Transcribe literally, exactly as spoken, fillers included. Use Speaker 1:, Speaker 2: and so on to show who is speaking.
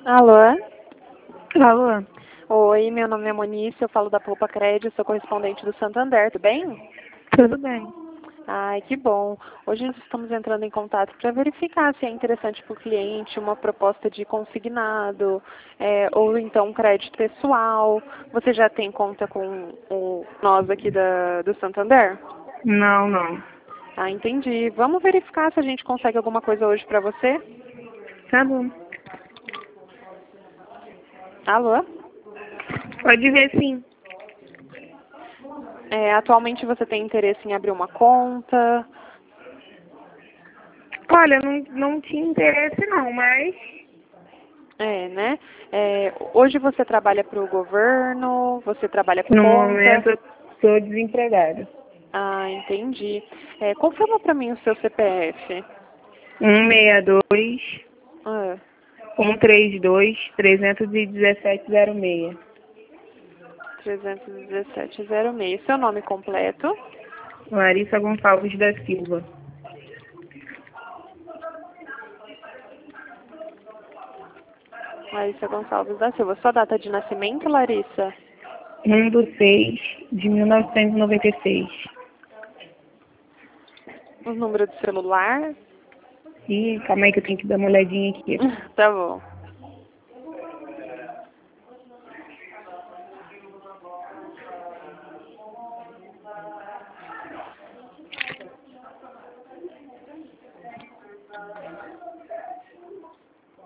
Speaker 1: Alô?
Speaker 2: Alô?
Speaker 1: Oi, meu nome é Monice, eu falo da Poupa Crédito, sou correspondente do Santander, tudo bem?
Speaker 2: Tudo bem.
Speaker 1: Ai, que bom. Hoje nós estamos entrando em contato para verificar se é interessante para o cliente uma proposta de consignado, é, ou então um crédito pessoal. Você já tem conta com o, nós aqui da, do Santander?
Speaker 2: Não, não.
Speaker 1: Ah, entendi. Vamos verificar se a gente consegue alguma coisa hoje para você?
Speaker 2: Tá bom.
Speaker 1: Alô?
Speaker 2: Pode ver sim.
Speaker 1: É, atualmente você tem interesse em abrir uma conta?
Speaker 2: Olha, não, não tinha interesse não, mas...
Speaker 1: É, né? É, hoje você trabalha para o governo, você trabalha com
Speaker 2: No
Speaker 1: conta?
Speaker 2: momento eu sou desempregada.
Speaker 1: Ah, entendi. É, confirma para mim o seu C P F.
Speaker 2: um seis dois,
Speaker 1: Ah,
Speaker 2: um três dois, três um sete zero seis.
Speaker 1: trezentos e dezessete zero seis. Seu nome completo?
Speaker 2: Larissa Gonçalves da Silva.
Speaker 1: Larissa Gonçalves da Silva. Sua data de nascimento, Larissa?
Speaker 2: um do seis de mil novecentos e noventa e seis.
Speaker 1: O número de celular?
Speaker 2: Ih, calma aí que eu tenho que dar uma olhadinha aqui.
Speaker 1: Tá bom.